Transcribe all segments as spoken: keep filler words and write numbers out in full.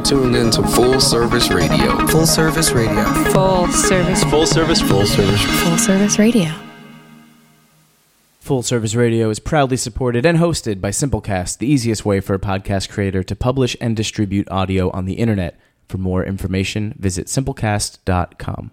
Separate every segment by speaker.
Speaker 1: tuned in to Full Service Radio.
Speaker 2: Full Service Radio.
Speaker 3: Full Service.
Speaker 1: Full Service. Full Service.
Speaker 3: Full Service Radio.
Speaker 4: Full Service Radio is proudly supported and hosted by Simplecast, the easiest way for a podcast creator to publish and distribute audio on the internet. For more information, visit simplecast dot com.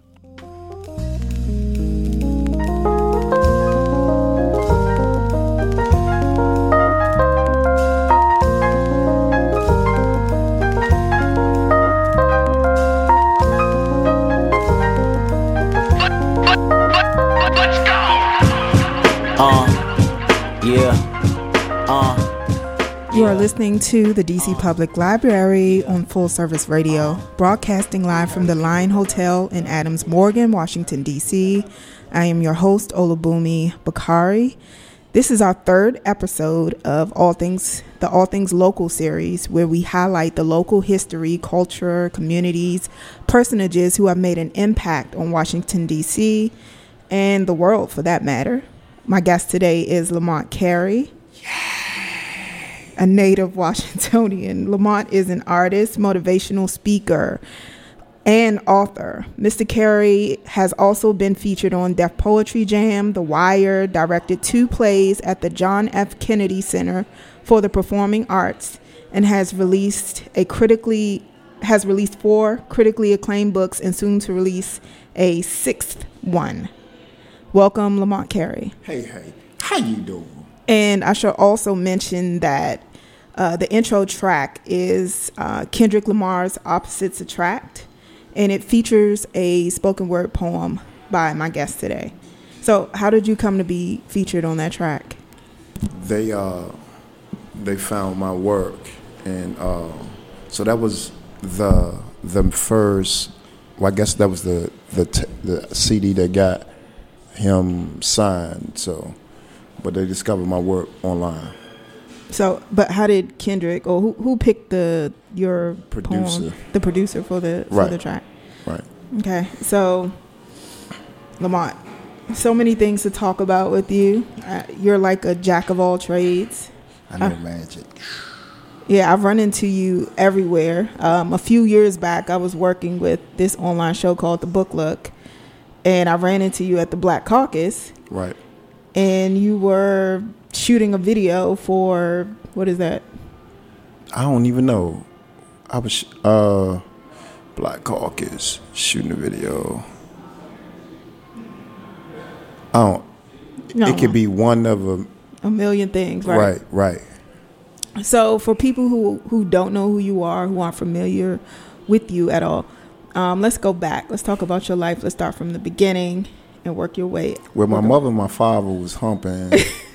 Speaker 5: You are listening to the D C Public Library on Full Service Radio, broadcasting live from the Line Hotel in Adams Morgan, Washington, D C. I am your host, Olabumi Bakari. This is our third episode of All Things, the All Things Local series, where we highlight the local history, culture, communities, personages who have made an impact on Washington, D C, and the world for that matter. My guest today is Lamont Carey. A native Washingtonian. Lamont is an artist, motivational speaker, and author. Mister Carey has also been featured on Def Poetry Jam, The Wire, directed two plays at the John F. Kennedy Center for the Performing Arts, and has released a critically has released four critically acclaimed books and soon to release a sixth one. Welcome, Lamont Carey.
Speaker 6: Hey, hey, how you doing?
Speaker 5: And I should also mention that uh, the intro track is uh, Kendrick Lamar's Opposites Attract, and it features a spoken word poem by my guest today. So how did you come to be featured on that track?
Speaker 6: They uh, they found my work, and uh, so that was the the first, well, I guess that was the, the, t- the C D that got him signed, so... But they discovered my work online.
Speaker 5: So, but how did Kendrick, or who who picked the your
Speaker 6: producer,
Speaker 5: poem, the producer for the
Speaker 6: right.
Speaker 5: for the track?
Speaker 6: Right.
Speaker 5: Okay. So, Lamont, so many things to talk about with you. Uh, you're like a jack of all trades.
Speaker 6: I know
Speaker 5: uh,
Speaker 6: magic.
Speaker 5: Yeah, I've run into you everywhere. Um, a few years back, I was working with this online show called The Book Look, and I ran into you at the Black Caucus.
Speaker 6: Right.
Speaker 5: And you were shooting a video for, what is that?
Speaker 6: I don't even know. I was, uh, Black Caucus, shooting a video. I don't,
Speaker 5: No.
Speaker 6: it could be one of a...
Speaker 5: A million things, right?
Speaker 6: Right, right.
Speaker 5: So for people who, who don't know who you are, who aren't familiar with you at all, um, let's go back. Let's talk about your life. Let's start from the beginning and work your way.
Speaker 6: Where my mother and my father was humping.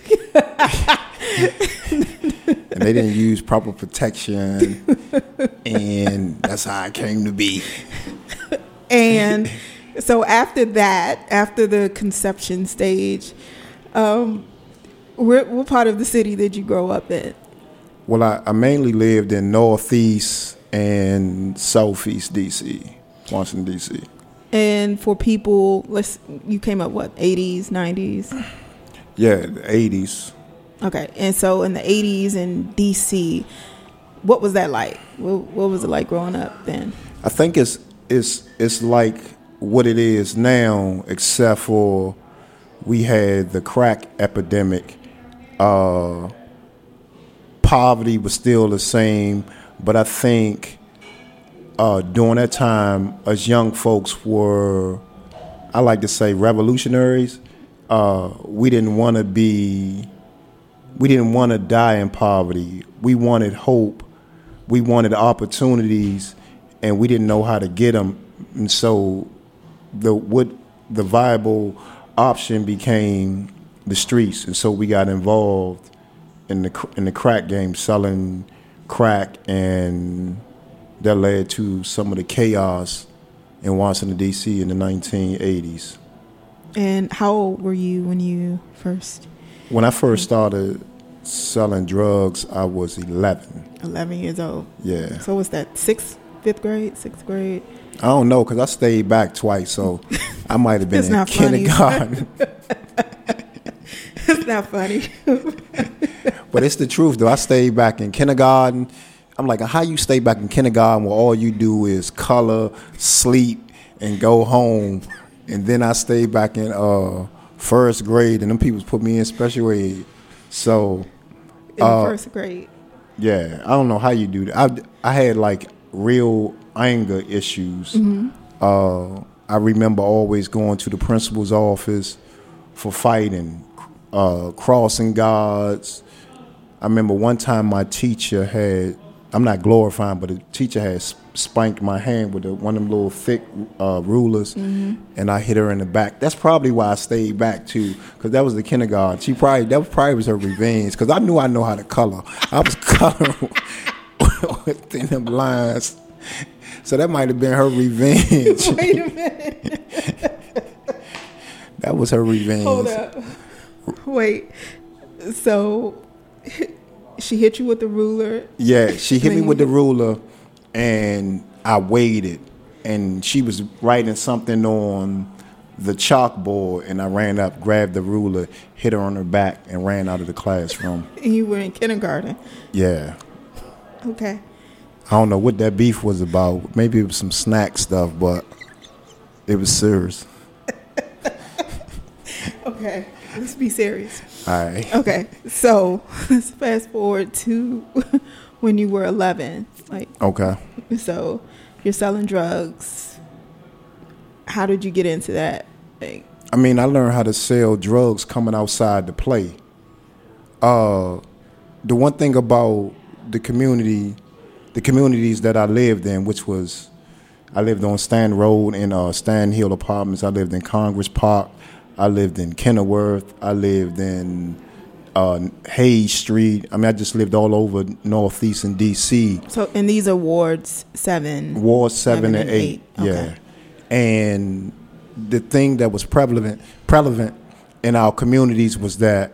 Speaker 6: And they didn't use proper protection. And that's how I came to be.
Speaker 5: And so after that, after the conception stage, um, where, what part of the city did you grow up in?
Speaker 6: Well, I, I mainly lived in Northeast and Southeast D C, Washington, D C.
Speaker 5: And for people, let's you came up, what, eighties, nineties?
Speaker 6: Yeah, the eighties.
Speaker 5: Okay. And so in the eighties in D C, what was that like? What, what was it like growing up then?
Speaker 6: I think it's it's it's like what it is now, except for we had the crack epidemic. Uh, poverty was still the same, but I think uh, during that time, us young folks were, I like to say, revolutionaries. Uh, we didn't want to be, we didn't want to die in poverty. We wanted hope. We wanted opportunities, and we didn't know how to get them. And so, the what the viable option became the streets, and so we got involved in the in the crack game, selling crack, and that led to some of the chaos in Washington, D C in the nineteen eighties.
Speaker 5: And how old were you when you first?
Speaker 6: When I first started selling drugs, I was eleven.
Speaker 5: eleven years old.
Speaker 6: Yeah.
Speaker 5: So was that sixth, fifth grade, sixth grade?
Speaker 6: I don't know, because I stayed back twice, so I might have been
Speaker 5: It's
Speaker 6: in
Speaker 5: not funny.
Speaker 6: kindergarten.
Speaker 5: It's not funny.
Speaker 6: But it's the truth, though. I stayed back in kindergarten. I'm like, how you stay back in kindergarten where all you do is color, sleep, and go home, and then I stayed back in uh, first grade, and them people put me in special ed. So
Speaker 5: in
Speaker 6: uh,
Speaker 5: first grade.
Speaker 6: Yeah, I don't know how you do that. I I had like real anger issues. Mm-hmm. Uh, I remember always going to the principal's office for fighting, uh, crossing guards. I remember one time my teacher had, I'm not glorifying, but the teacher had spanked my hand with a, one of them little thick uh, rulers, mm-hmm. and I hit her in the back. That's probably why I stayed back too, because that was the kindergarten. She probably, that was probably was her revenge, because I knew I know how to color. I was coloring within them lines. So that might have been her revenge.
Speaker 5: Wait a minute.
Speaker 6: That was her revenge.
Speaker 5: Hold up. Wait. So she hit you with the ruler?
Speaker 6: Yeah, she hit me with the ruler, and I waited. And she was writing something on the chalkboard, and I ran up, grabbed the ruler, hit her on her back, and ran out of the classroom.
Speaker 5: And you were in kindergarten?
Speaker 6: Yeah.
Speaker 5: Okay.
Speaker 6: I don't know what that beef was about. Maybe it was some snack stuff, but it was serious.
Speaker 5: Okay, let's be serious.
Speaker 6: All right.
Speaker 5: Okay, so let's fast forward to when you were eleven. Like,
Speaker 6: okay.
Speaker 5: So you're selling drugs. How did you get into that thing?
Speaker 6: I mean, I learned how to sell drugs coming outside to play. Uh, the one thing about the community, the communities that I lived in, which was, I lived on Stan Road in uh, Stan Hill Apartments. I lived in Congress Park. I lived in Kenilworth. I lived in uh, Hayes Street. I mean, I just lived all over Northeast and D C.
Speaker 5: So, and these are wards seven?
Speaker 6: Wards seven, seven and eight, eight.
Speaker 5: Okay.
Speaker 6: Yeah. And the thing that was prevalent, prevalent in our communities was that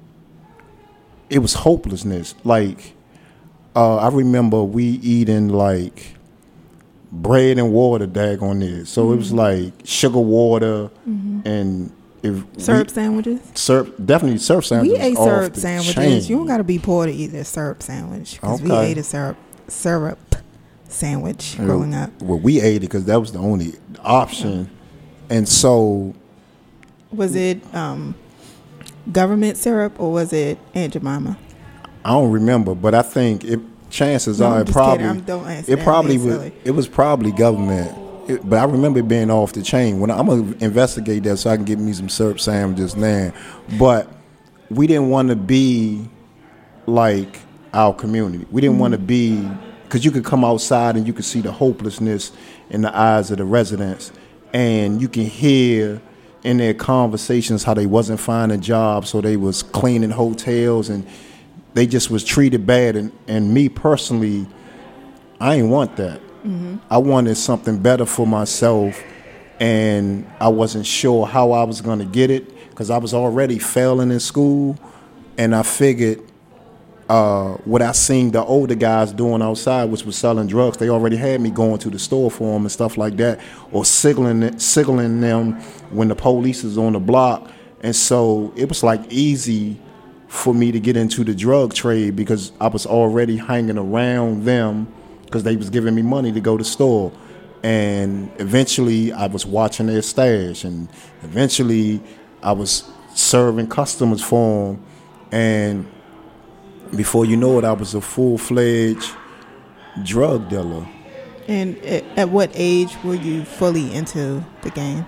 Speaker 6: it was hopelessness. Like, uh, I remember we eating like bread and water, daggone this. So mm-hmm. it was like sugar water mm-hmm. and if
Speaker 5: syrup
Speaker 6: we,
Speaker 5: sandwiches.
Speaker 6: Syrup, definitely syrup sandwiches.
Speaker 5: We ate syrup sandwiches.
Speaker 6: Chain.
Speaker 5: You don't got to be poor to eat a syrup sandwich because
Speaker 6: okay.
Speaker 5: we ate a syrup syrup sandwich growing
Speaker 6: well,
Speaker 5: up.
Speaker 6: Well, we ate it because that was the only option, and so
Speaker 5: was it um, government syrup or was it Aunt Jemima?
Speaker 6: I don't remember, but I think it. Chances
Speaker 5: no,
Speaker 6: are, it probably
Speaker 5: don't ask
Speaker 6: it
Speaker 5: that.
Speaker 6: probably was
Speaker 5: silly.
Speaker 6: it was probably government. It, but I remember it being off the chain. When I, I'm gonna investigate that so I can get me some syrup sandwiches now. But we didn't want to be like our community. We didn't mm-hmm. want to be because you could come outside and you could see the hopelessness in the eyes of the residents, and you can hear in their conversations how they wasn't finding jobs, so they was cleaning hotels and. They just was treated bad, and, and me personally, I ain't want that. Mm-hmm. I wanted something better for myself, and I wasn't sure how I was going to get it because I was already failing in school, and I figured uh, what I seen the older guys doing outside, which was selling drugs, they already had me going to the store for them and stuff like that, or signaling, signaling them when the police is on the block, and so it was like easy for me to get into the drug trade because I was already hanging around them because they was giving me money to go to store. And eventually I was watching their stash, and eventually I was serving customers for them. And before you know it, I was a full-fledged drug dealer.
Speaker 5: And at what age were you fully into the game?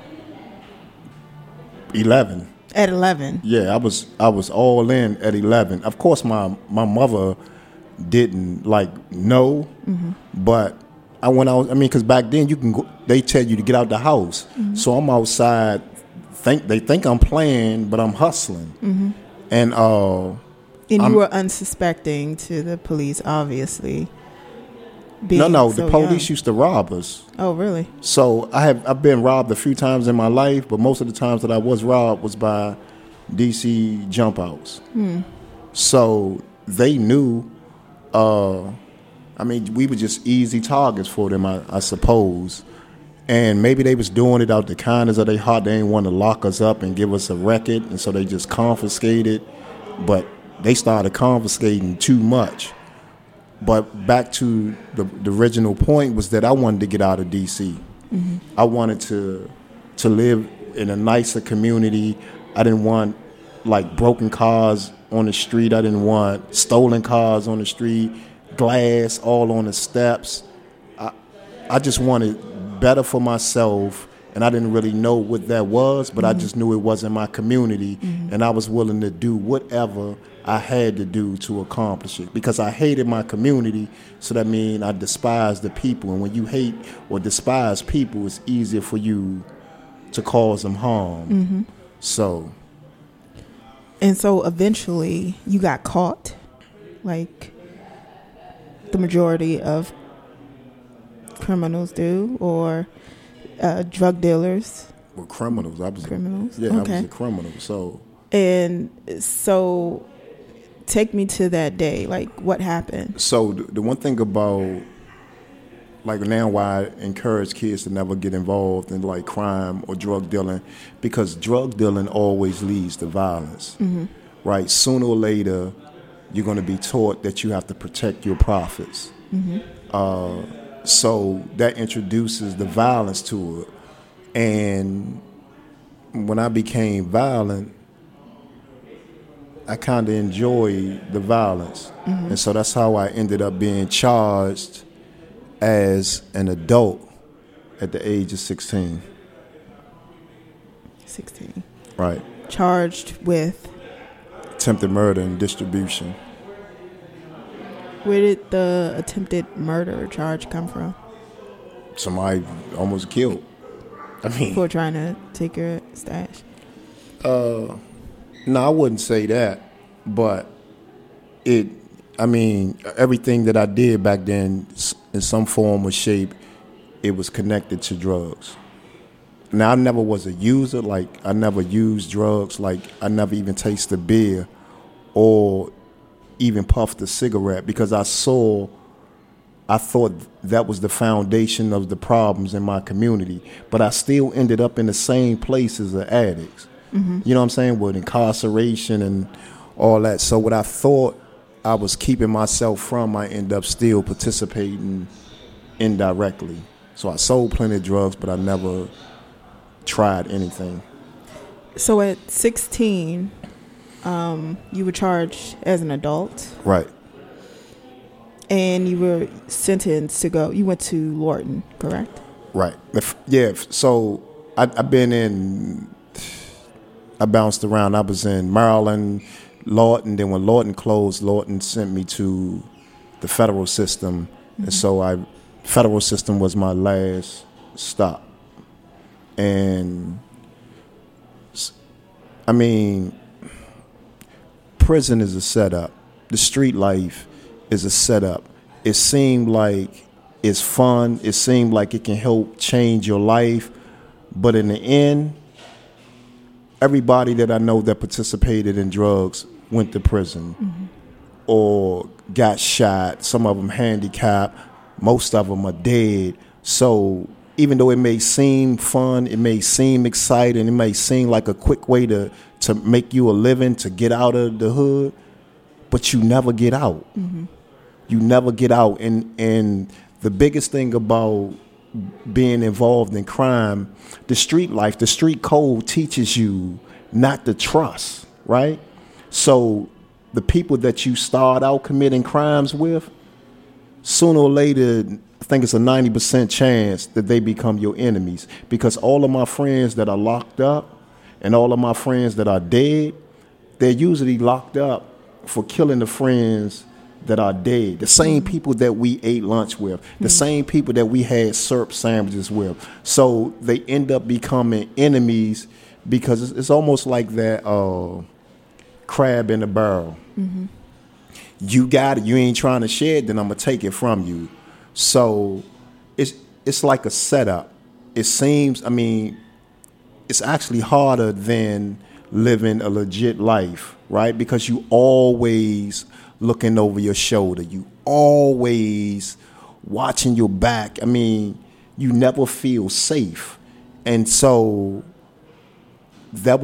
Speaker 6: eleven.
Speaker 5: At eleven.
Speaker 6: Yeah, I was I was all in at eleven. Of course, my my mother didn't like know, mm-hmm. but I went out. I mean, because back then you can go, they tell you to get out the house. Mm-hmm. So I'm outside. Think they think I'm playing, but I'm hustling. Mm-hmm. And uh,
Speaker 5: and you
Speaker 6: I'm,
Speaker 5: were unsuspecting to the police, obviously.
Speaker 6: No, no,
Speaker 5: so
Speaker 6: the police
Speaker 5: young.
Speaker 6: used to rob us.
Speaker 5: Oh, really?
Speaker 6: So I have I've been robbed a few times in my life, but most of the times that I was robbed was by D C jump outs. Hmm. So they knew. Uh, I mean, we were just easy targets for them, I, I suppose. And maybe they was doing it out the kindness of their heart. They didn't want to lock us up and give us a record, and so they just confiscated. But they started confiscating too much. but back to the, the original point was that I wanted to get out of D C. Mm-hmm. I wanted to to live in a nicer community. I didn't want like broken cars on the street. I didn't want stolen cars on the street, glass all on the steps. I I just wanted better for myself, and I didn't really know what that was, but mm-hmm. I just knew it wasn't my community, mm-hmm. and I was willing to do whatever I had to do to accomplish it because I hated my community, so that means I despised the people. And when you hate or despise people, it's easier for you to cause them harm. Mm-hmm. So,
Speaker 5: and so eventually you got caught, like the majority of criminals do, or uh, drug dealers.
Speaker 6: Well, criminals. I was
Speaker 5: criminals.
Speaker 6: A, yeah,
Speaker 5: okay.
Speaker 6: I was a criminal. So,
Speaker 5: and so. Take me to that day. Like, what happened?
Speaker 6: So the, the one thing about, like now why I encourage kids to never get involved in like crime or drug dealing, because drug dealing always leads to violence, mm-hmm. right? Sooner or later, you're going to be taught that you have to protect your profits. Mm-hmm. Uh, so that introduces the violence to it. And when I became violent, I kind of enjoyed the violence. Mm-hmm. And so that's how I ended up being charged as an adult at the age of sixteen.
Speaker 5: sixteen.
Speaker 6: Right.
Speaker 5: Charged with?
Speaker 6: Attempted murder and distribution.
Speaker 5: Where did the attempted murder charge come from?
Speaker 6: Somebody almost killed. I mean,
Speaker 5: for trying to take your stash?
Speaker 6: Uh... No, I wouldn't say that, but it, I mean, everything that I did back then, in some form or shape, it was connected to drugs. Now, I never was a user, like, I never used drugs, like, I never even tasted beer or even puffed a cigarette because I saw, I thought that was the foundation of the problems in my community, but I still ended up in the same place as the addicts. Mm-hmm. You know what I'm saying? With incarceration and all that. So what I thought I was keeping myself from, I end up still participating indirectly. So I sold plenty of drugs, but I never tried anything.
Speaker 5: So at sixteen, um, you were charged as an adult.
Speaker 6: Right.
Speaker 5: And you were sentenced to go, you went to Lorton, correct?
Speaker 6: Right. Yeah. So I, I've been in... I bounced around. I was in Maryland, Lawton. Then when Lawton closed, Lawton sent me to the federal system. Mm-hmm. And so I, federal system was my last stop. And I mean, prison is a setup. The street life is a setup. It seemed like it's fun. It seemed like it can help change your life. But in the end, everybody that I know that participated in drugs went to prison mm-hmm. or got shot. Some of them handicapped. Most of them are dead. So even though it may seem fun, it may seem exciting, it may seem like a quick way to, to make you a living, to get out of the hood, but you never get out. Mm-hmm. You never get out. And, and the biggest thing about being involved in crime, the street life, the street code teaches you not to trust, right? So the people that you start out committing crimes with, sooner or later, I think it's a ninety percent chance that they become your enemies, because all of my friends that are locked up and all of my friends that are dead, they're usually locked up for killing the friends that are dead, the same people that we ate lunch with, the mm-hmm. same people that we had syrup sandwiches with. So they end up becoming enemies because it's, it's almost like that uh, crab in the barrel. Mm-hmm. You got it. You ain't trying to share it, then I'm going to take it from you. So it's it's like a setup. It seems, I mean, it's actually harder than living a legit life, right? Because you always looking over your shoulder. You always watching your back. I mean, you never feel safe. And so that was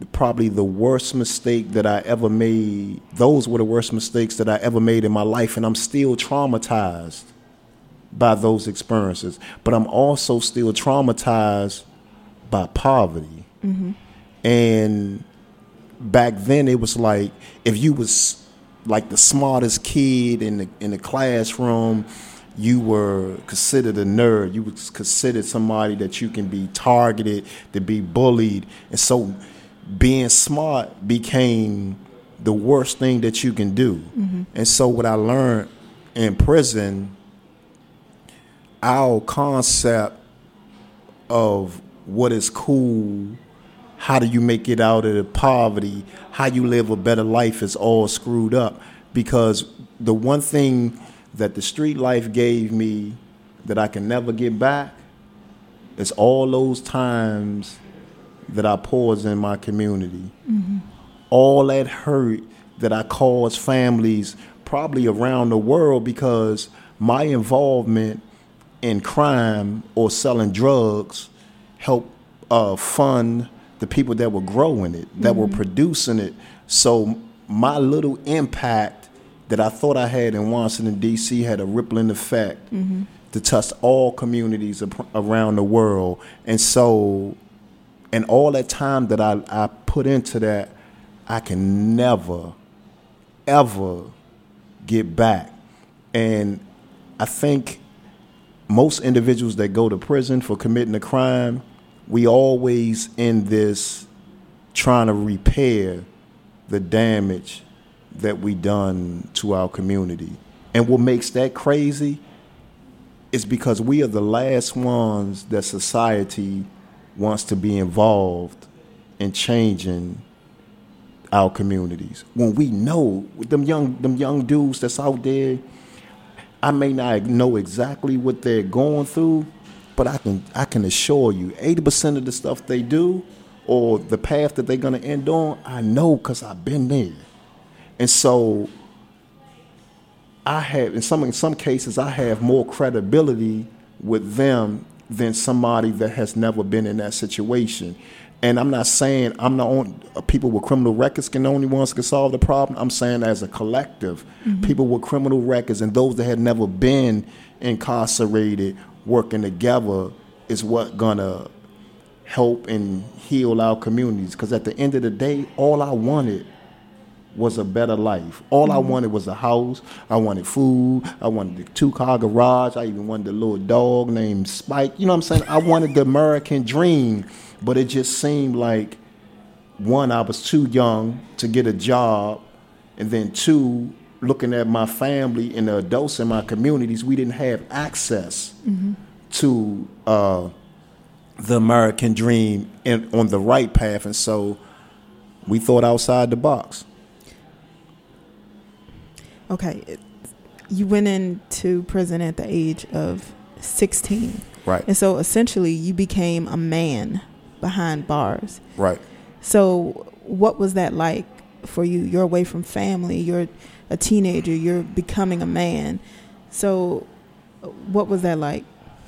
Speaker 6: probably the worst mistake that I ever made. Those were the worst mistakes that I ever made in my life, and I'm still traumatized by those experiences. But I'm also still traumatized by poverty. Mm-hmm. And back then it was like, if you was like the smartest kid in the in the classroom, you were considered a nerd. You was considered somebody that you can be targeted, to be bullied. And so being smart became the worst thing that you can do. Mm-hmm. And so what I learned in prison, our concept of what is cool, how do you make it out of the poverty, how you live a better life is all screwed up. Because the one thing that the street life gave me that I can never get back is all those times that I paused in my community. Mm-hmm. All that hurt that I caused families probably around the world because my involvement in crime or selling drugs helped uh, fund the people that were growing it, that mm-hmm. were producing it. So my little impact that I thought I had in Washington, D C had a rippling effect mm-hmm. to touch all communities ap- around the world. And so, and all that time that I, I put into that, I can never, ever get back. And I think most individuals that go to prison for committing a crime, we always in this trying to repair the damage that we done to our community. And what makes that crazy is because we are the last ones that society wants to be involved in changing our communities. When we know them young them young dudes that's out there, I may not know exactly what they're going through, but I can I can assure you eighty percent of the stuff they do or the path that they're going to end on, I know because I've been there. And so I have, in some in some cases, I have more credibility with them than somebody that has never been in that situation. And I'm not saying I'm the only people with criminal records can the only ones can solve the problem. I'm saying as a collective, mm-hmm. people with criminal records and those that had never been incarcerated working together is what gonna help and heal our communities. Because at the end of the day, all I wanted was a better life. All mm-hmm. I wanted was a house. I wanted food. I wanted a two-car garage. I even wanted a little dog named Spike. You know what I'm saying? I wanted the American dream, but it just seemed like, one, I was too young to get a job, and then two, looking at my family and the adults in my communities, we didn't have access mm-hmm. to uh, the American dream in, on the right path, and so we thought outside the box.
Speaker 5: Okay, you went into prison at the age of sixteen.
Speaker 6: Right.
Speaker 5: And so essentially you became a man behind bars.
Speaker 6: Right.
Speaker 5: So what was that like for you? You're away from family, you're a teenager, you're becoming a man. So what was that like?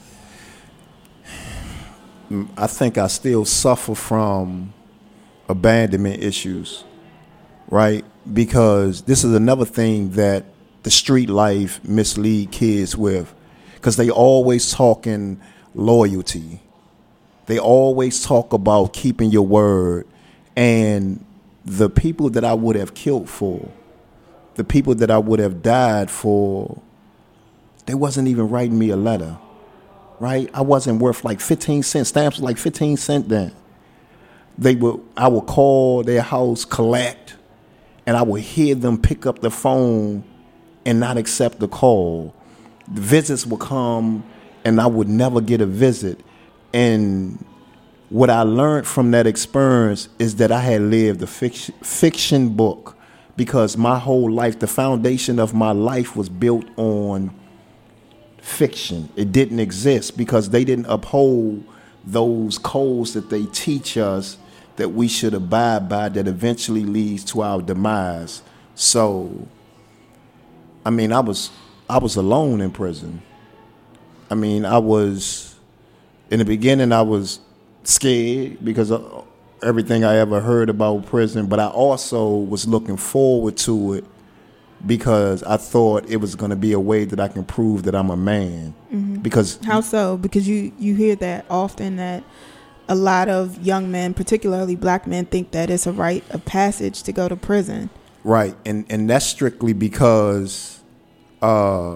Speaker 6: I think I still suffer from abandonment issues, right? Because this is another thing that the street life mislead kids with, because they always talking loyalty. They always talk about keeping your word. And the people that I would have killed for, the people that I would have died for, they wasn't even writing me a letter, right? I wasn't worth like fifteen cents. Stamps were like fifteen cents then. They would, I would call their house, collect, and I would hear them pick up the phone and not accept the call. The visits would come, and I would never get a visit. And what I learned from that experience is that I had lived a fiction, fiction book, because my whole life, the foundation of my life was built on fiction. It didn't exist because they didn't uphold those codes that they teach us that we should abide by, that eventually leads to our demise. So, I mean, I was I was alone in prison. I mean, I was, in the beginning, I was scared because, uh, everything I ever heard about prison, but I also was looking forward to it because I thought it was going to be a way that I can prove that I'm a man. Mm-hmm. Because
Speaker 5: how so? Because you, you hear that often, that a lot of young men, particularly black men, think that it's a rite of passage to go to prison.
Speaker 6: Right, and and that's strictly because uh,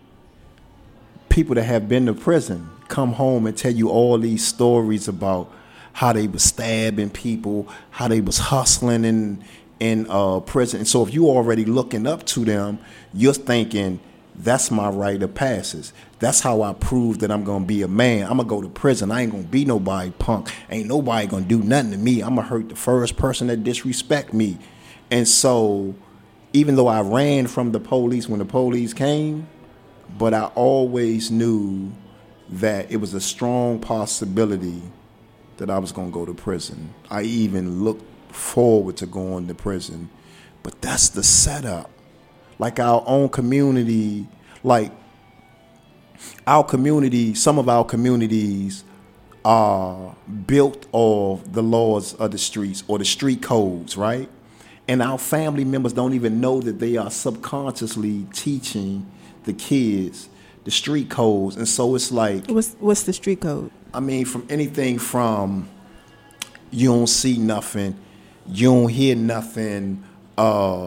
Speaker 6: people that have been to prison come home and tell you all these stories about how they was stabbing people, how they was hustling in in uh, prison. And so if you already looking up to them, you're thinking, that's my rite of passage. That's how I prove that I'm going to be a man. I'm going to go to prison. I ain't going to be nobody punk. Ain't nobody going to do nothing to me. I'm going to hurt the first person that disrespect me. And so even though I ran from the police when the police came, but I always knew that it was a strong possibility that I was going to go to prison. I even looked forward to going to prison. But that's the setup. Like our own community, like our community, some of our communities are built off the laws of the streets or the street codes, right? And our family members don't even know that they are subconsciously teaching the kids the street codes. And so it's like,
Speaker 5: what's what's the street code?
Speaker 6: I mean, from anything from you don't see nothing, you don't hear nothing, uh,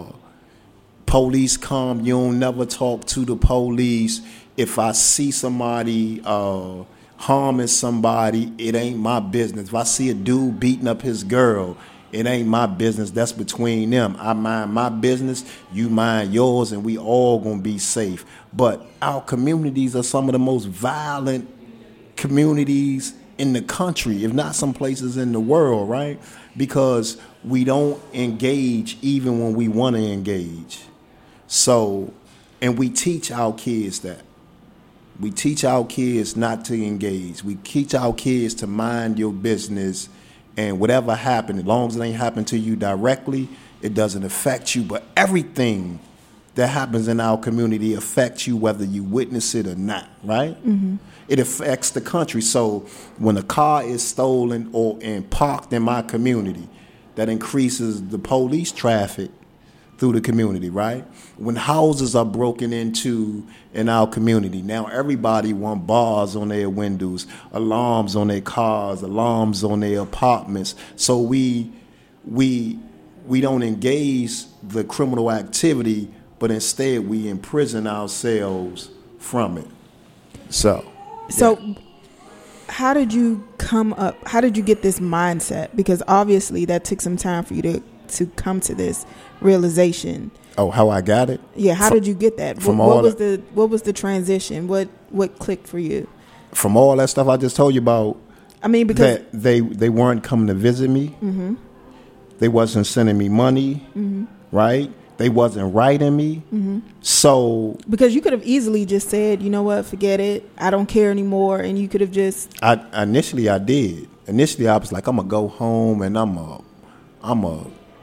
Speaker 6: police come, you don't never talk to the police. If I see somebody uh, harming somebody, it ain't my business. If I see a dude beating up his girl, it ain't my business. That's between them. I mind my business, you mind yours, and we all gonna be safe. But our communities are some of the most violent communities in the country, if not some places in the world, right? Because we don't engage even when we want to engage. So, and we teach our kids that. We teach our kids not to engage. We teach our kids to mind your business, and whatever happened, as long as it ain't happened to you directly, it doesn't affect you. But everything that happens in our community affects you whether you witness it or not, right? Mm-hmm. It affects the country. So when a car is stolen or and parked in my community, that increases the police traffic through the community, right? When houses are broken into in our community, now everybody want bars on their windows, alarms on their cars, alarms on their apartments. So we we we don't engage the criminal activity, but instead we imprison ourselves from it. So
Speaker 5: So
Speaker 6: yeah.
Speaker 5: How did you come up, how did you get this mindset? Because obviously that took some time for you to, to come to this realization.
Speaker 6: Oh, how I got it?
Speaker 5: Yeah, how
Speaker 6: from,
Speaker 5: did you get that?
Speaker 6: From
Speaker 5: what,
Speaker 6: all
Speaker 5: what was
Speaker 6: the,
Speaker 5: the what was the transition? What what clicked for you?
Speaker 6: From all that stuff I just told you about.
Speaker 5: I mean, because
Speaker 6: that they they weren't coming to visit me. Mm-hmm. They wasn't sending me money, mm-hmm. right? They wasn't writing me. Mm-hmm. So
Speaker 5: because you could have easily just said, you know what, forget it. I don't care anymore. And you could have just.
Speaker 6: I initially I did. Initially I was like, I'm gonna go home and I'm a, I'm a,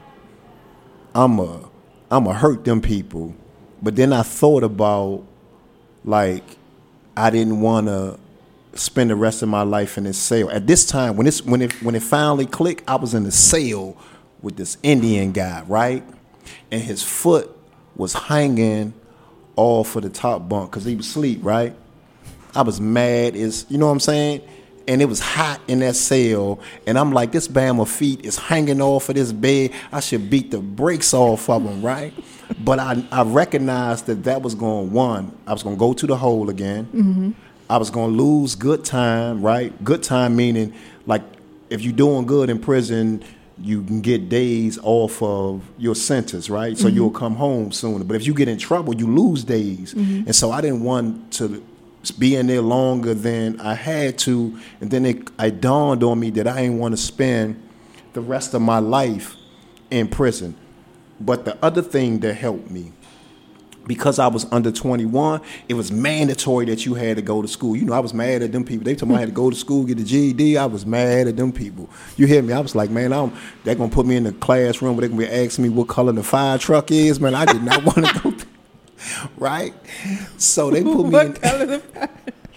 Speaker 6: I'm a, I'm gonna hurt them people. But then I thought about, like, I didn't want to spend the rest of my life in this cell. At this time, when it's when it when it finally clicked, I was in a cell with this Indian guy, right? And his foot was hanging off of the top bunk because he was asleep, right? I was mad as, you know what I'm saying? And it was hot in that cell. And I'm like, this Bama feet is hanging off of this bed. I should beat the brakes off of him, right? But I, I recognized that that was going, one, I was going to go to the hole again. Mm-hmm. I was going to lose good time, right? Good time meaning, like, if you're doing good in prison, you can get days off of your sentence, right? So mm-hmm. you'll come home sooner. But if you get in trouble, you lose days. Mm-hmm. And so I didn't want to be in there longer than I had to. And then it, it dawned on me that I didn't want to spend the rest of my life in prison. But the other thing that helped me, because I was under twenty-one, it was mandatory that you had to go to school. You know, I was mad at them people. They told me I had to go to school, get the G E D. I was mad at them people. You hear me? I was like, man, I'm, they're going to put me in the classroom where they're going to be asking me what color the fire truck is. Man, I did not want to go there. Right? So they put me
Speaker 5: what
Speaker 6: in.
Speaker 5: Color the fire?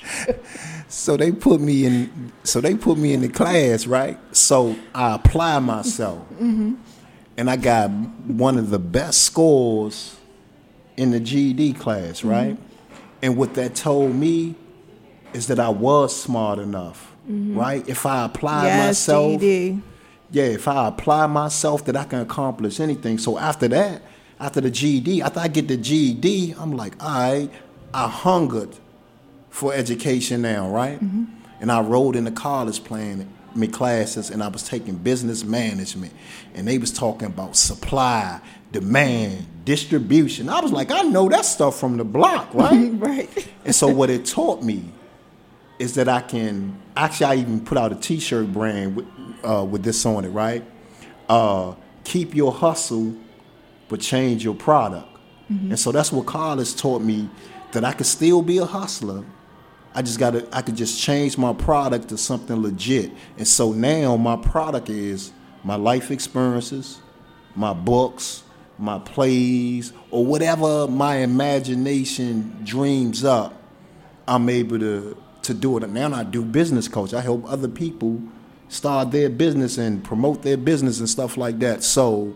Speaker 6: So they put me in. So they put me in the class, right? So I apply myself, mm-hmm. and I got one of the best scores in the G E D class, right? Mm-hmm. And what that told me is that I was smart enough, mm-hmm. right? If I apply
Speaker 5: yes,
Speaker 6: myself,
Speaker 5: G E D.
Speaker 6: yeah, if I apply myself, that I can accomplish anything. So after that, after the G E D, after I get the G E D, I'm like, all right, I hungered for education now, right? Mm-hmm. And I enrolled in the college plan, me classes, and I was taking business management, and they was talking about supply, demand, distribution. I was like, I know that stuff from the block, right?
Speaker 5: Right.
Speaker 6: And so what it taught me is that I can, actually I even put out a t-shirt brand with, uh, with this on it, right? Uh, keep your hustle, but change your product. Mm-hmm. And so that's what college taught me, that I could still be a hustler. I just got to, I could just change my product to something legit. And so now my product is my life experiences, my books, my plays, or whatever my imagination dreams up, I'm able to, to do it. And now I do business coach. I help other people start their business and promote their business and stuff like that. So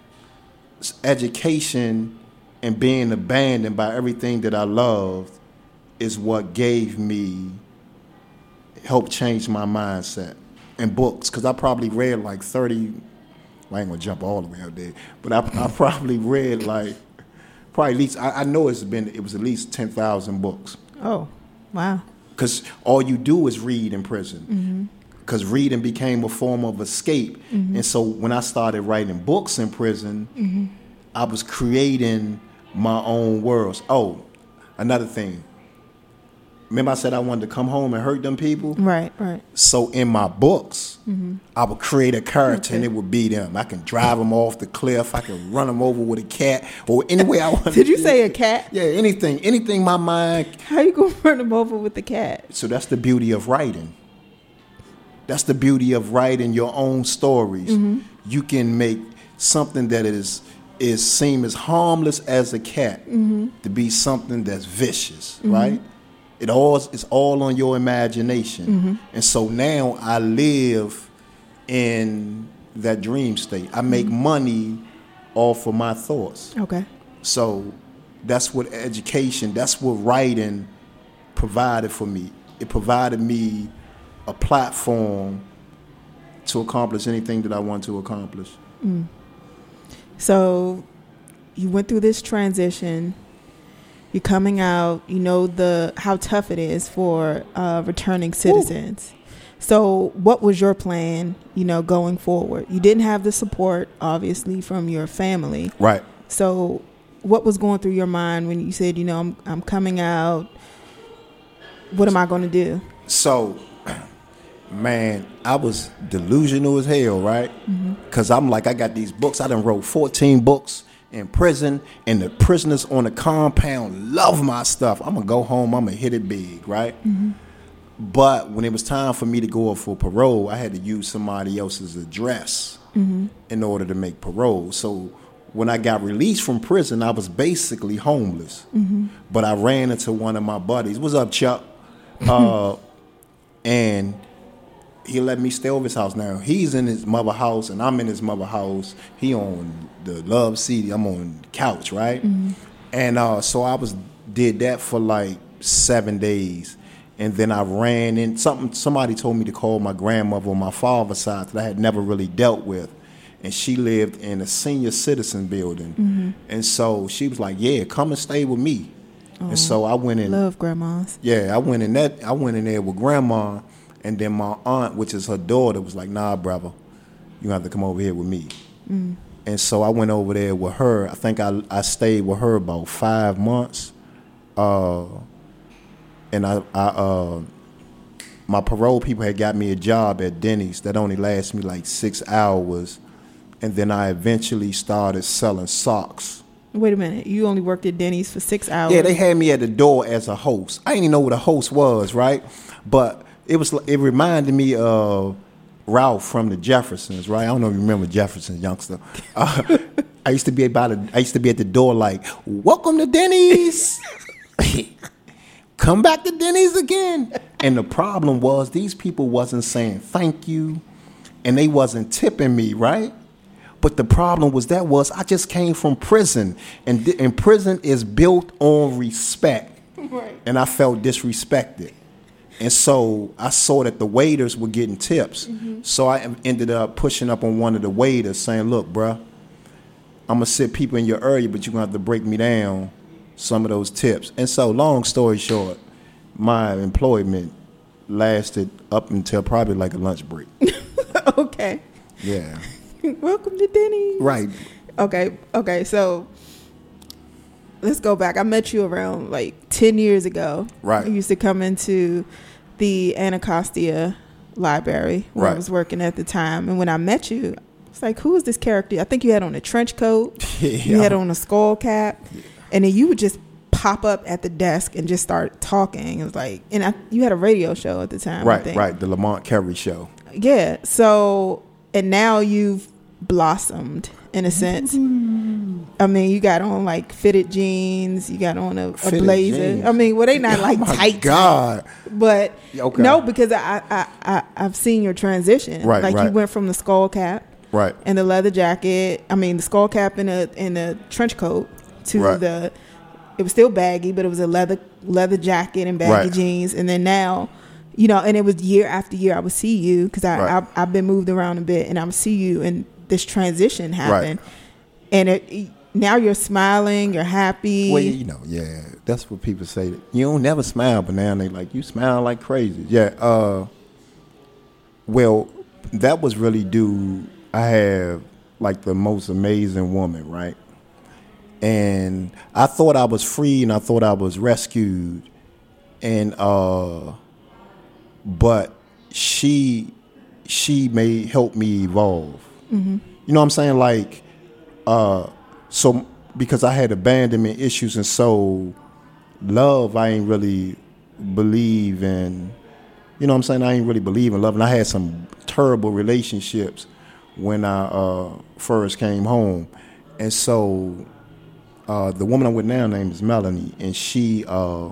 Speaker 6: education and being abandoned by everything that I loved is what gave me, helped change my mindset. And books, because I probably read like thirty, I ain't gonna jump all the way out there, but I, I probably read like, probably at least, I, I know it's been, it was at least ten thousand books.
Speaker 5: Oh, wow.
Speaker 6: Because all you do is read in prison. Because mm-hmm. reading became a form of escape. Mm-hmm. And so when I started writing books in prison, mm-hmm. I was creating my own worlds. Oh, another thing. Remember I said I wanted to come home and hurt them people?
Speaker 5: Right, right.
Speaker 6: So in my books, mm-hmm. I would create a character okay. and it would be them. I can drive them off the cliff. I can run them over with a cat or any way I want.
Speaker 5: Did you say a cat?
Speaker 6: Yeah, anything. Anything my mind.
Speaker 5: How you going to run them over with the cat?
Speaker 6: So that's the beauty of writing. That's the beauty of writing your own stories. Mm-hmm. You can make something that is is seem as harmless as a cat mm-hmm. to be something that's vicious, mm-hmm. right? It all it's all on your imagination. Mm-hmm. And so now I live in that dream state. I make mm-hmm. money off of my thoughts.
Speaker 5: Okay.
Speaker 6: So that's what education, that's what writing provided for me. It provided me a platform to accomplish anything that I want to accomplish.
Speaker 5: Mm. So you went through this transition. You're coming out, you know the how tough it is for uh, returning citizens. Ooh. So what was your plan, you know, going forward? You didn't have the support, obviously, from your family.
Speaker 6: Right.
Speaker 5: So what was going through your mind when you said, you know, I'm, I'm coming out? What am I going to do?
Speaker 6: So, man, I was delusional as hell, right? Because mm-hmm. I'm like, I got these books. I done wrote fourteen books in prison, and the prisoners on the compound love my stuff. I'm going to go home. I'm going to hit it big, right? Mm-hmm. But when it was time for me to go up for parole, I had to use somebody else's address mm-hmm. in order to make parole. So when I got released from prison, I was basically homeless. Mm-hmm. But I ran into one of my buddies. What's up, Chuck? uh, and he let me stay over his house. Now, he's in his mother house, and I'm in his mother house. He on the love seat. I'm on the couch, right? Mm-hmm. And uh, so I was did that for like seven days. And then I ran in. Something. Somebody told me to call my grandmother on my father's side that I had never really dealt with. And she lived in a senior citizen building. Mm-hmm. And so she was like, yeah, come and stay with me. Oh, and so I went in.
Speaker 5: Love grandmas.
Speaker 6: Yeah, I went in that. I went in there with grandma. And then my aunt, which is her daughter, was like, nah, brother, you have to come over here with me. Mm. And so I went over there with her. I think I I stayed with her about five months. Uh, and I, I uh, my parole people had got me a job at Denny's that only lasted me like six hours. And then I eventually started selling socks.
Speaker 5: Wait a minute. You only worked at Denny's for six hours?
Speaker 6: Yeah, they had me at the door as a host. I didn't even know what a host was, right? But It was. It reminded me of Ralph from the Jeffersons, right? I don't know if you remember Jeffersons, youngster. Uh, I used to be about. A, I used to be at the door like, "Welcome to Denny's. come back to Denny's again. And the problem was these people wasn't saying thank you, and they wasn't tipping me, right? But the problem was that was I just came from prison, and, and prison is built on respect. Right. And I felt disrespected. And so I saw that the waiters were getting tips. Mm-hmm. So I ended up pushing up on one of the waiters saying, look, bruh, I'm going to sit people in your area, but you're going to have to break me down some of those tips. And so long story short, my employment lasted up until probably like a lunch break.
Speaker 5: Okay.
Speaker 6: Yeah.
Speaker 5: Welcome to Denny's.
Speaker 6: Right.
Speaker 5: Okay. Okay. So let's go back. I met you around like ten years ago.
Speaker 6: Right.
Speaker 5: You used to come into the Anacostia Library where
Speaker 6: right.
Speaker 5: I was working at the time. And when I met you, it's like, who is this character? I think you had on a trench coat. Yeah. You had on a skull cap. Yeah. And then you would just pop up at the desk and just start talking. It was like, and I, you had a radio show at the time.
Speaker 6: Right.
Speaker 5: I think.
Speaker 6: Right. The Lamont Kerry show.
Speaker 5: Yeah. So, and now you've blossomed in a sense. I mean, you got on like fitted jeans. You got on a, a blazer. Jeans. I mean, well, they not like
Speaker 6: oh my
Speaker 5: tight,
Speaker 6: God.
Speaker 5: but
Speaker 6: okay.
Speaker 5: no, because I, I I I've seen your transition.
Speaker 6: Right,
Speaker 5: like
Speaker 6: right.
Speaker 5: you went from the skull cap,
Speaker 6: right,
Speaker 5: and the leather jacket. I mean, the skull cap and a and the trench coat to
Speaker 6: right.
Speaker 5: the. It was still baggy, but it was a leather leather jacket and baggy
Speaker 6: right.
Speaker 5: jeans. And then now, you know, and it was year after year. I would see you because I,
Speaker 6: right.
Speaker 5: I I've been moved around a bit, and I would see you and this transition happen,
Speaker 6: right.
Speaker 5: and it. Now you're smiling, you're happy.
Speaker 6: Well, you know, yeah, that's what people say. You don't never smile, but now they like, you smile like crazy. Yeah, uh, well, that was really due, I have like the most amazing woman, right? And I thought I was free and I thought I was rescued. And, uh, but she, she may help me evolve. Mm-hmm. You know what I'm saying? Like, uh, So, because I had abandonment issues, and so love, I ain't really believe in, you know what I'm saying? I ain't really believe in love. And I had some terrible relationships when I uh, first came home. And so uh, the woman I'm with now, name is Melanie, and she, uh,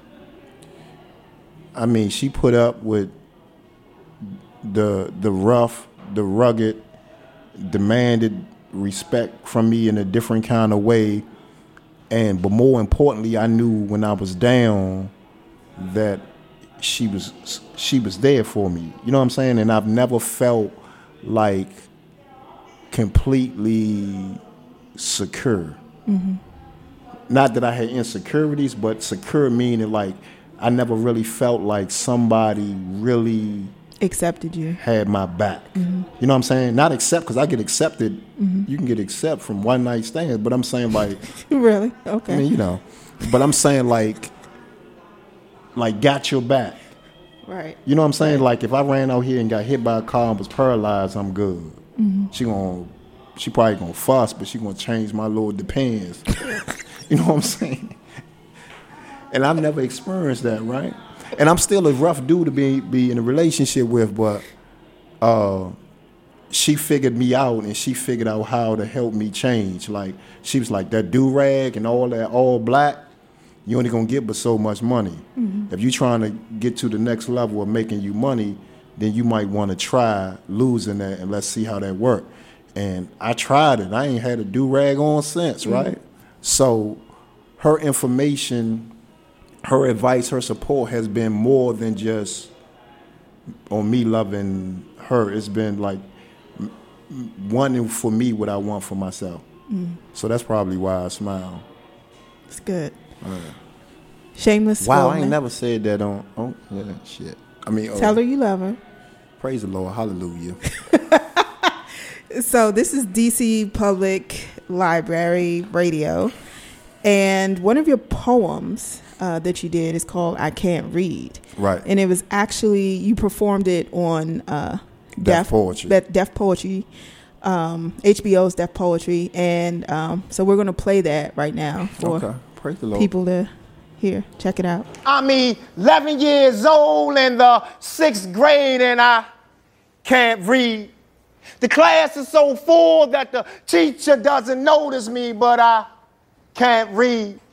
Speaker 6: I mean, she put up with the the rough, the rugged, demanded respect from me in a different kind of way, and but more importantly, I knew when I was down that she was she was there for me. You know what I'm saying? And I've never felt like completely secure. Mm-hmm. Not that I had insecurities, but secure meaning like I never really felt like somebody really
Speaker 5: accepted you,
Speaker 6: had my back. Mm-hmm. You know what I'm saying? Not accept, because I get accepted. Mm-hmm. You can get accept from one night stands, but I'm saying like
Speaker 5: really okay.
Speaker 6: I mean, you know, but I'm saying like like got your back.
Speaker 5: Right.
Speaker 6: You know what I'm saying? Right. Like if I ran out here and got hit by a car and was paralyzed, I'm good. Mm-hmm. She gonna she probably gonna fuss, but she gonna change my little depends. You know what I'm saying? And I've never experienced that, right? And I'm still a rough dude to be be in a relationship with, but uh, she figured me out, and she figured out how to help me change. Like she was like, that do-rag and all that, all black, you only gonna get but so much money. Mm-hmm. If you're trying to get to the next level of making you money, then you might want to try losing that, and let's see how that works. And I tried it. I ain't had a do-rag on since, mm-hmm. right? So her information, her advice, her support has been more than just on me loving her. It's been like wanting for me what I want for myself. Mm. So that's probably why I smile.
Speaker 5: It's good.
Speaker 6: Uh,
Speaker 5: Shameless.
Speaker 6: Wow,
Speaker 5: Scolding.
Speaker 6: I ain't never said that on. Oh, yeah, shit. I mean,
Speaker 5: tell
Speaker 6: oh,
Speaker 5: her you love her.
Speaker 6: Praise the Lord. Hallelujah.
Speaker 5: So this is D C Public Library Radio, and one of your poems uh, that you did is called "I Can't Read."
Speaker 6: Right.
Speaker 5: And it was actually, you performed it on uh,
Speaker 6: Deaf,
Speaker 5: Deaf
Speaker 6: Poetry.
Speaker 5: Deaf, Deaf Poetry, um, H B O's Deaf Poetry, and um, so we're going to play that right now for
Speaker 6: okay. Praise the Lord.
Speaker 5: people to hear. Check it out.
Speaker 2: I'm eleven years old in the sixth grade, and I can't read. The class is so full that the teacher doesn't notice me, but I can't read.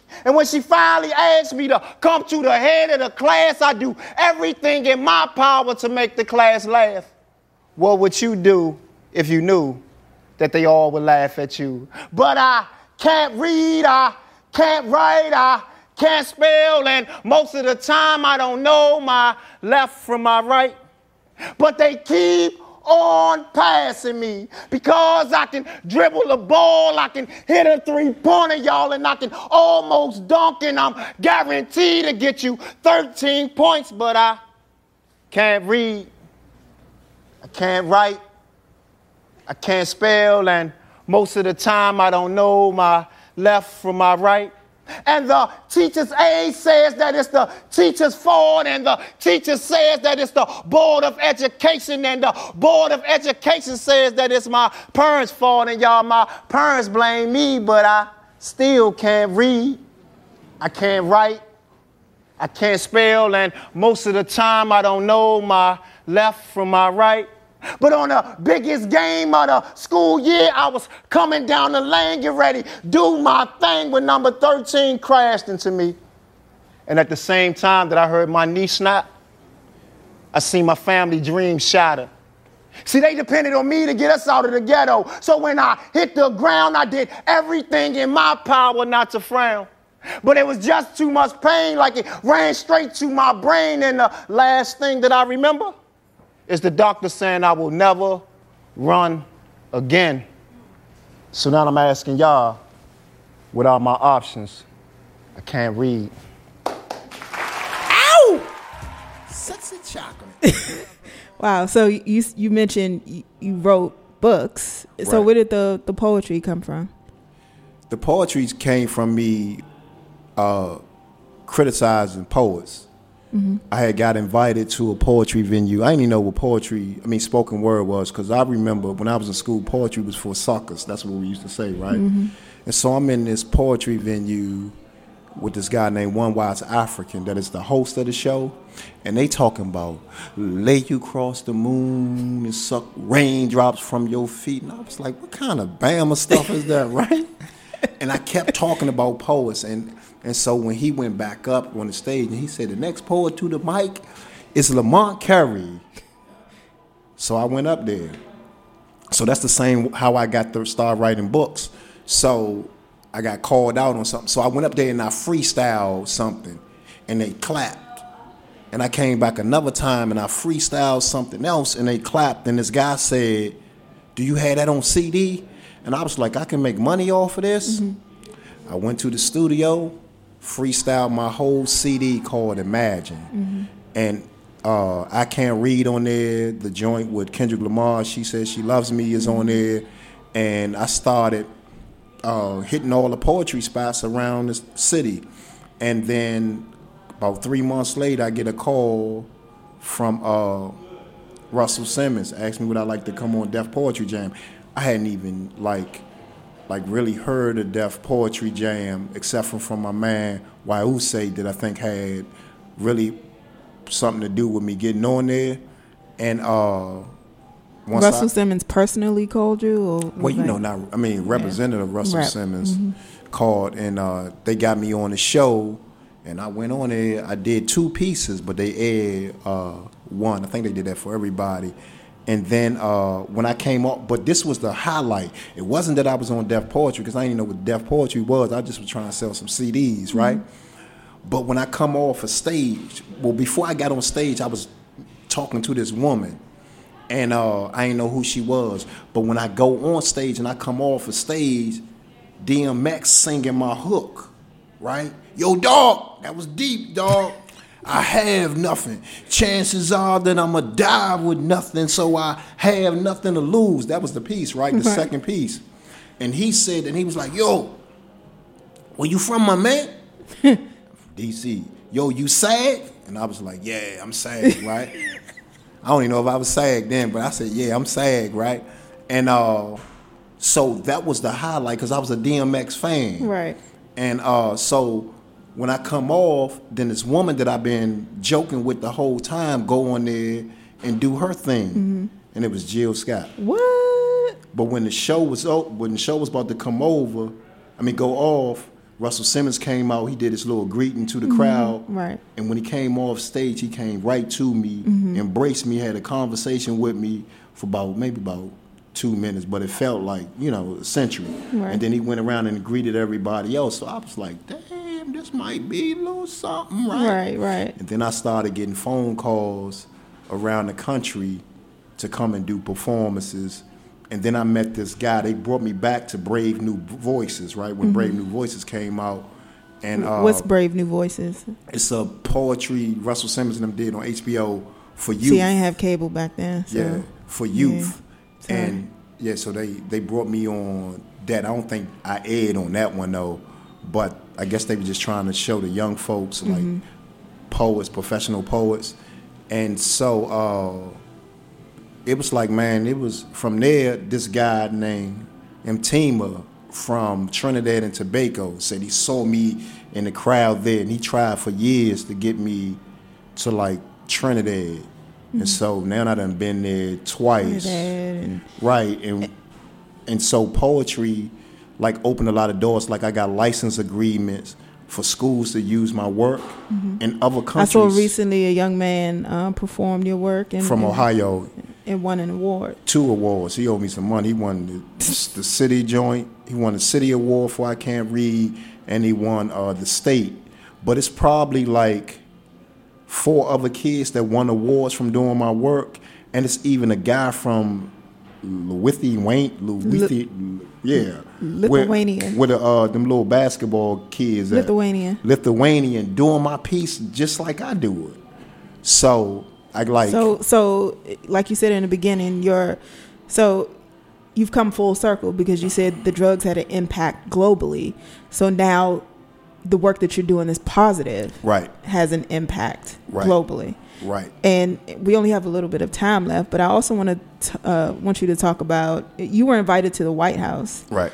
Speaker 2: And when she finally asked me to come to the head of the class, I do everything in my power to make the class laugh. What would you do if you knew that they all would laugh at you? But I can't read, I can't write, I can't spell, and most of the time I don't know my left from my right. But they keep on passing me because I can dribble the ball, I can hit a three-pointer, y'all, and I can almost dunk, and I'm guaranteed to get you thirteen points, but I can't read, I can't write, I can't spell, and most of the time I don't know my left from my right. And the teacher's aide says that it's the teacher's fault, and the teacher says that it's the Board of Education, and the Board of Education says that it's my parents' fault, and y'all, my parents blame me, but I still can't read, I can't write, I can't spell, and most of the time I don't know my left from my right. But on the biggest game of the school year, I was coming down the lane, get ready, do my thing, when number thirteen crashed into me. And at the same time that I heard my knee snap, I seen my family dreams shatter. See, they depended on me to get us out of the ghetto. So when I hit the ground, I did everything in my power not to frown. But it was just too much pain, like it ran straight to my brain. And the last thing that I remember is the doctor saying I will never run again. So now I'm asking y'all, what are my options? I can't read.
Speaker 6: Ow! Sexy chocolate.
Speaker 5: Wow. So you you mentioned you, you wrote books. So
Speaker 6: Right.
Speaker 5: where did the, the poetry come from?
Speaker 6: The poetry came from me uh, criticizing poets. Mm-hmm. I had got invited to a poetry venue. I didn't even know what poetry, I mean, spoken word was, because I remember when I was in school, poetry was for suckers. That's what we used to say, right? Mm-hmm. And so I'm in this poetry venue with this guy named One Wise African that is the host of the show, and they talking about lay you across the moon and suck raindrops from your feet. And I was like, what kind of Bama stuff is that, right? And I kept talking about poets, and And so when he went back up on the stage, and he said, the next poet to the mic is Lamont Curry. So I went up there. So that's the same how I got to start writing books. So I got called out on something. So I went up there and I freestyled something, and they clapped. And I came back another time and I freestyled something else, and they clapped. And this guy said, do you have that on C D? And I was like, I can make money off of this? Mm-hmm. I went to the studio, freestyled my whole C D called Imagine. Mm-hmm. And uh, I Can't Read on there. The joint with Kendrick Lamar, She Says She Loves Me, is on there. And I started uh, hitting all the poetry spots around the city. And then about three months later, I get a call from uh, Russell Simmons, asked me would I like to come on Def Poetry Jam. I hadn't even like like really heard of Def Poetry Jam except for from my man Waiuse that I think had really something to do with me getting on there. And uh, once
Speaker 5: Russell
Speaker 6: I,
Speaker 5: Simmons personally called you? Or
Speaker 6: well, you
Speaker 5: like,
Speaker 6: know, not I mean, Representative
Speaker 5: yeah.
Speaker 6: Russell
Speaker 5: Rep.
Speaker 6: Simmons
Speaker 5: Mm-hmm.
Speaker 6: called, and uh, they got me on the show. And I went on there. I did two pieces, but they aired uh, one. I think they did that for everybody. And then uh, when I came off, but this was the highlight. It wasn't that I was on Def Poetry, because I didn't know what Def Poetry was. I just was trying to sell some C Ds, mm-hmm. right? But when I come off a stage, well, before I got on stage, I was talking to this woman. And uh, I didn't know who she was. But when I go on stage and I come off a stage, D M X singing my hook, right? Yo, dog, that was deep, dog. I have nothing. Chances are that I'm going to die with nothing, so I have nothing to lose. That was the piece, right? The
Speaker 5: right.
Speaker 6: second piece. And he said, and he was like, yo, where you from, my man? D C. Yo, you SAG? And I was like, yeah, I'm SAG, right? I don't even know if I was SAG then, but I said, yeah, I'm SAG, right? And uh, so that was the highlight, because I was a D M X fan.
Speaker 5: Right.
Speaker 6: And uh, so when I come off, then this woman that I've been joking with the whole time go on there and do her thing. Mm-hmm. And it was Jill Scott.
Speaker 5: What?
Speaker 6: But when the show was when the show was about to come over, I mean go off, Russell Simmons came out. He did his little greeting to the mm-hmm. crowd.
Speaker 5: Right.
Speaker 6: And when he came off stage, he came right to me, mm-hmm. embraced me, had a conversation with me for about maybe about two minutes, but it felt like, you know, a century. Right. And then he went around and greeted everybody else. So I was like, damn, this might be a little something, right?
Speaker 5: Right, right.
Speaker 6: And then I started getting phone calls around the country to come and do performances. And then I met this guy. They brought me back to Brave New Voices, right? When mm-hmm. Brave New Voices came out. And uh,
Speaker 5: what's Brave New Voices?
Speaker 6: It's a poetry Russell Simmons and them did on H B O for youth.
Speaker 5: See, I didn't have cable back then. So.
Speaker 6: Yeah, for youth. Yeah. And yeah, so they, they brought me on that. I don't think I aired on that one though, but I guess they were just trying to show the young folks like mm-hmm. poets, professional poets. And so uh, it was like, man, it was from there, this guy named Mtima from Trinidad and Tobago said he saw me in the crowd there, and he tried for years to get me to like Trinidad. Mm-hmm. And so now I done been there twice. And right. And and so poetry like opened a lot of doors. Like I got license agreements for schools to use my work mm-hmm. in other countries.
Speaker 5: I saw recently a young man um, performed your work in,
Speaker 6: from
Speaker 5: in,
Speaker 6: Ohio.
Speaker 5: And won an award.
Speaker 6: Two awards. He owed me some money. He won the, the city joint. He won the city award for I Can't Read, and he won uh, the state. But it's probably like four other kids that won awards from doing my work, and it's even a guy from Lithuania, Lithuania, yeah,
Speaker 5: Lithuania,
Speaker 6: with, with uh, them little basketball kids,
Speaker 5: Lithuania,
Speaker 6: Lithuanian, doing my piece just like I do it. So I like
Speaker 5: so so like you said in the beginning, you're so you've come full circle because you said the drugs had an impact globally. So now the work that you're doing is positive,
Speaker 6: right?
Speaker 5: Has an impact
Speaker 6: right.
Speaker 5: globally,
Speaker 6: right?
Speaker 5: And we only have a little bit of time left, but I also want to uh, want you to talk about you were invited to the White House,
Speaker 6: right?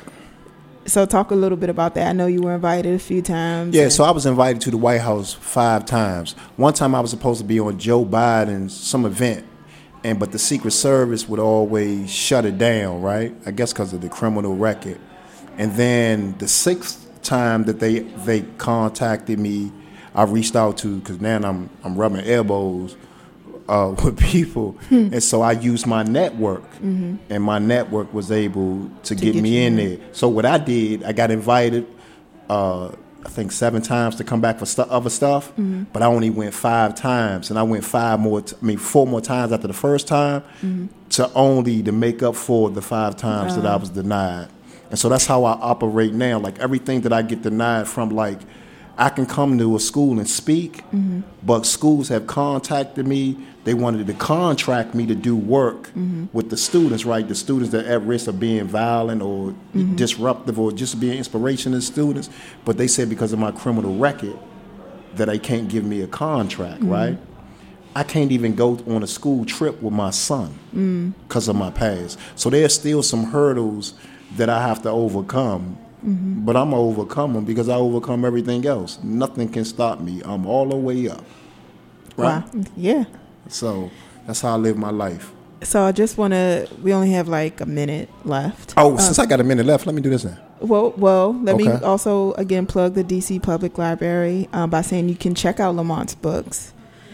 Speaker 5: So talk a little bit about that. I know you were invited a few times.
Speaker 6: Yeah, so I was invited to the White House five times. One time I was supposed to be on Joe Biden's some event, and but the Secret Service would always shut it down, right? I guess because of the criminal record. And then the sixth time that they they contacted me, I reached out to, because now I'm I'm rubbing elbows uh, with people, hmm. and so I used my network, mm-hmm. and my network was able to, to get, get me in there. So what I did, I got invited, uh, I think seven times to come back for st- other stuff, mm-hmm. but I only went five times, and I went five more, t- I mean four more times after the first time, mm-hmm. to only to make up for the five times uh. that I was denied. And so that's how I operate now. Like everything that I get denied from, like I can come to a school and speak, mm-hmm. but schools have contacted me. They wanted to contract me to do work mm-hmm. with the students, right? The students that are at risk of being violent or mm-hmm. disruptive or just being inspiration to students. But they said because of my criminal record that they can't give me a contract, mm-hmm. right? I can't even go on a school trip with my son because mm. of my past. So there's still some hurdles that I have to overcome. Mm-hmm. But I'm going to overcome them because I overcome everything else. Nothing can stop me. I'm all the way up. Right?
Speaker 5: Wow. Yeah.
Speaker 6: So that's how I live my life.
Speaker 5: So I just want to, we only have like a minute left.
Speaker 6: Oh,
Speaker 5: um,
Speaker 6: since I got a minute left, let me do this now.
Speaker 5: Well, well, let
Speaker 6: okay.
Speaker 5: me also, again, plug the D C Public Library um, by saying you can check out Lamont's books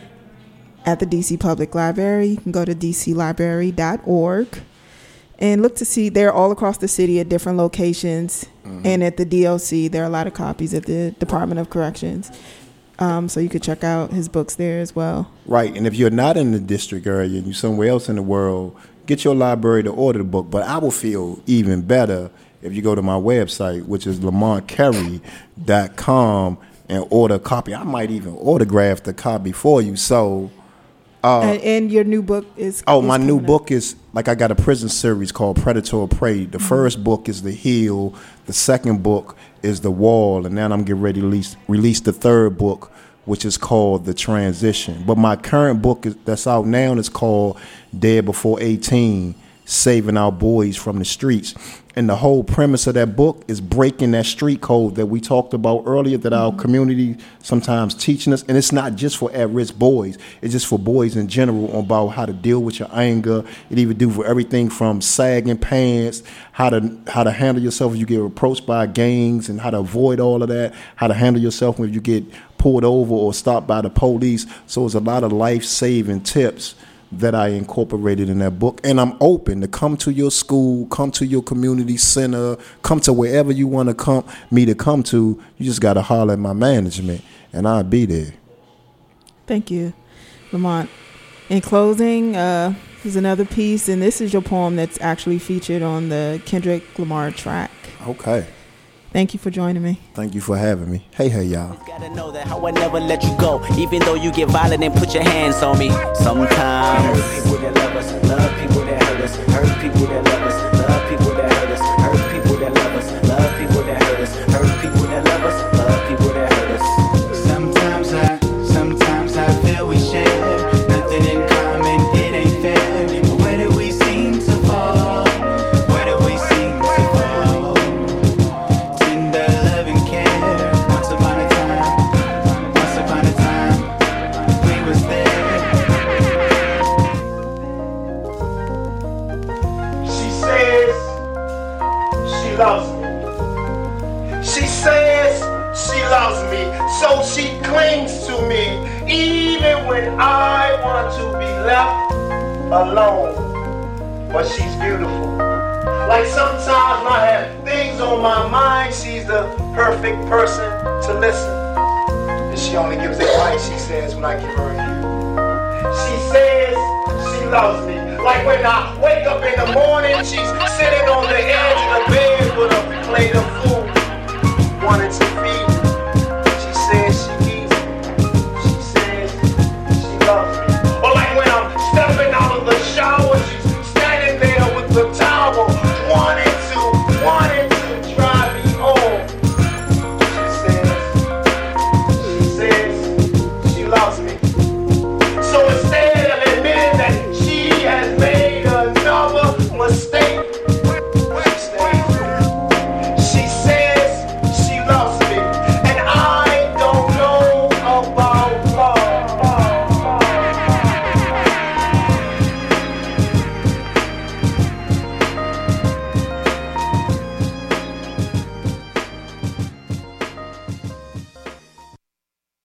Speaker 5: at the D C Public Library. You can go to d c library dot org. And look to see, they're all across the city at different locations. Mm-hmm. And at the D O C, there are a lot of copies at the Department of Corrections. Um, so you could check out his books there as well.
Speaker 6: Right. And if you're not in the district area and you're somewhere else in the world, get your library to order the book. But I will feel even better if you go to my website, which is lamont carey dot com, and order a copy. I might even autograph the copy for you. So...
Speaker 5: Uh, and, and your new book is
Speaker 6: oh
Speaker 5: is
Speaker 6: my new
Speaker 5: up.
Speaker 6: book is like I got a prison series called Predator or Prey. The mm-hmm. first book is The Heal, the second book is The Wall, and now I'm getting ready to release, release the third book, which is called The Transition. But my current book is, that's out now is called Dead Before eighteen, saving our boys from the streets. And the whole premise of that book is breaking that street code that we talked about earlier, that our community sometimes teaching us. And it's not just for at-risk boys. It's just for boys in general about how to deal with your anger. It even do for everything from sagging pants, how to how to handle yourself if you get approached by gangs, and how to avoid all of that, how to handle yourself when you get pulled over or stopped by the police. So it's a lot of life-saving tips that I incorporated in that book. And I'm open to come to your school, come to your community center, come to wherever you want to come me to come to. You just got to holler at my management, and I'll be there.
Speaker 5: Thank you, Lamont. In closing, uh, there's another piece, and this is your poem that's actually featured on the Kendrick Lamar track.
Speaker 6: Okay.
Speaker 5: Thank you for joining me.
Speaker 6: Thank you for having me. Hey, hey, y'all.
Speaker 7: Gotta know that how I never let you go, even though you get violent and put your hands on me. Sometimes hurt people that love us, love people that hurt us, hurt people that love us, love people that hurt us, hurt people that love us, love people that hurt us, hurt people that love us, love people that hurt us.
Speaker 8: Sometimes I, sometimes I feel we share nothing in common. It ain't fair. But where do we seem to fall? Where do we seem to fall? Tender love and care. Once upon a time, once upon a time, we was there.
Speaker 2: She says she loves me. She says she loves me, so she clings to me, even when I want to be left alone. But she's beautiful. Like sometimes when I have things on my mind, she's the perfect person to listen. And she only gives advice, she says, when I give her a cue. She says she loves me. Like when I wake up in the morning, she's sitting on the edge of the bed with a plate of food, wanting to